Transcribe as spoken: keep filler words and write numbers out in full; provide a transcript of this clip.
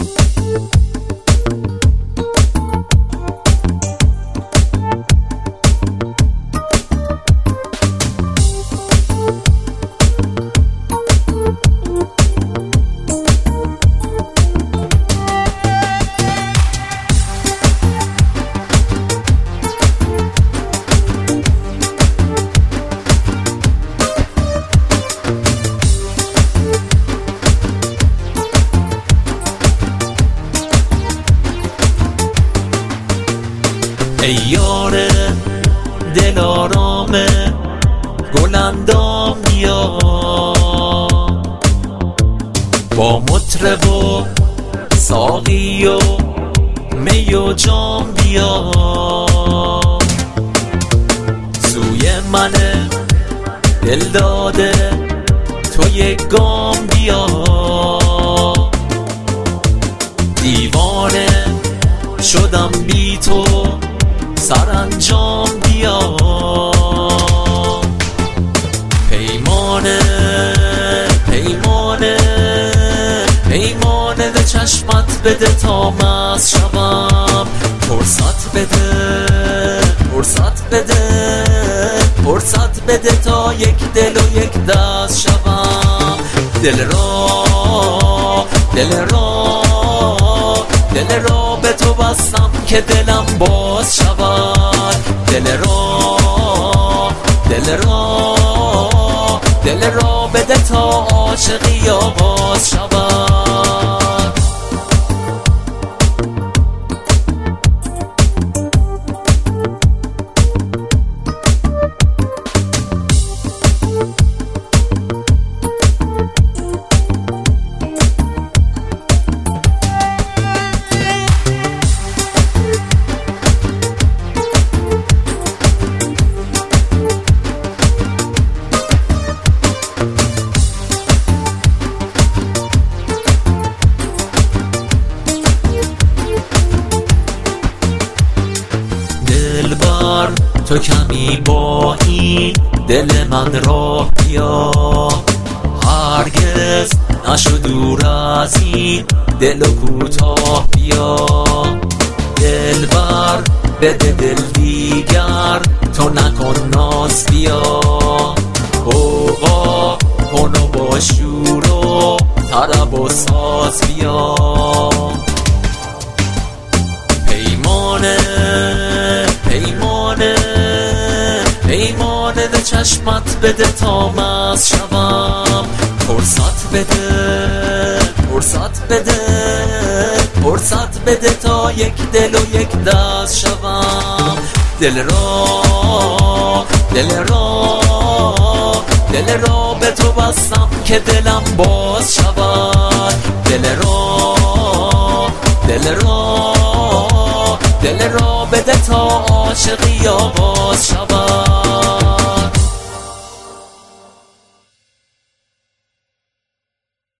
ای یار دل آرام گلندام بیا، با مطرب و ساقی و می و جام بیا، سوی من دل داده تو یک گام بیا، دیوانه شدم بی تو سرانجام بیا، پیمانه پیمانه پیمانه به چشمت بده تا مست شوم، فرصت بده فرصت بده فرصت بده تا یک دل و یک دست شوم، دل را دل را دل را به تو بستم که دلم باز شود، دل را دل را دل را بده تا عاشقی آغاز شود. دلبر تو کمی با این دل من راه بیا، هرگز نشو دور از این دل و کوتاه بیا، دلبر بده دل دیگر تو نکن ناز بیا، غوغا کن و با شور و طرب و ساز بیا، پیمانه پیمانه پیمانه به چشمت بده تا مست شوم، فرصت بده فرصت بده فرصت بده تا یک دل و یک دست شوم، دل را دل را دل را به تو بستم که دلم باز شود، دل را دل را دل را بده تا عاشقی